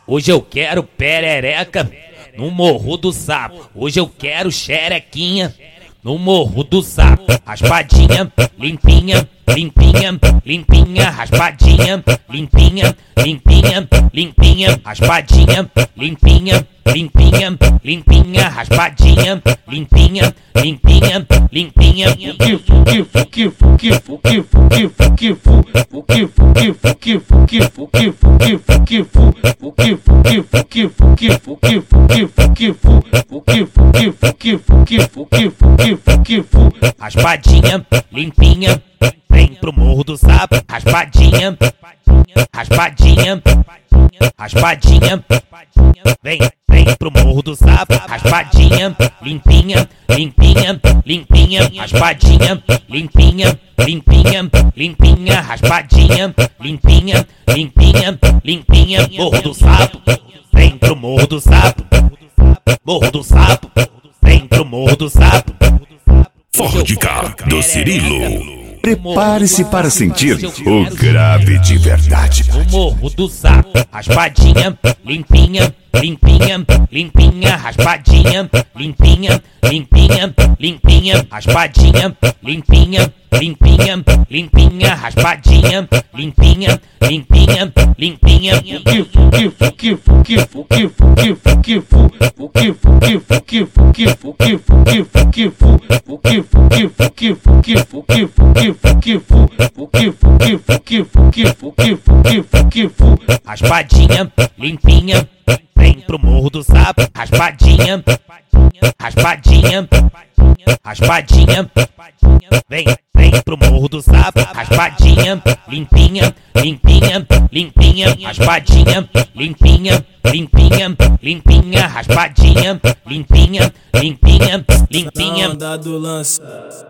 Hoje eu quero perereca no Morro do Sapo. Hoje eu quero xerequinha no Morro do Sapo. Raspadinha, limpinha, limpinha, limpinha, raspadinha, limpinha, limpinha, limpinha, raspadinha, limpinha, limpinha, limpinha, raspadinha, limpinha, limpinha, limpinha. Raspadinha, limpinha, vem pro Morro do Sapo. Raspadinha, raspadinha, raspadinha, vem pro Morro do Sapo. Raspadinha, limpinha, limpinha, limpinha, raspadinha, limpinha, limpinha, limpinha, raspadinha, limpinha, limpinha, limpinha. Morro do Sapo, vem pro Morro do Sapo. Morro do Sapo, vem pro Morro do Sapo. Fórdica do Cirilo. Prepare-se para sentir o grave de verdade. O Morro do Sapo, raspadinha, limpinha, limpinha, limpinha, raspadinha, limpinha, limpinha, limpinha, raspadinha, limpinha, limpinha, limpinha, raspadinha, limpinha, limpinha, limpinha. Raspadinha, limpinha, vem pro Morro do Sapo. Raspadinha, raspadinha, raspadinha, vem pro Morro do Sapo. Raspadinha, limpinha, limpinha, limpinha, raspadinha, limpinha, limpinha, limpinha, raspadinha, limpinha, limpinha, limpinha. Na onda do lance.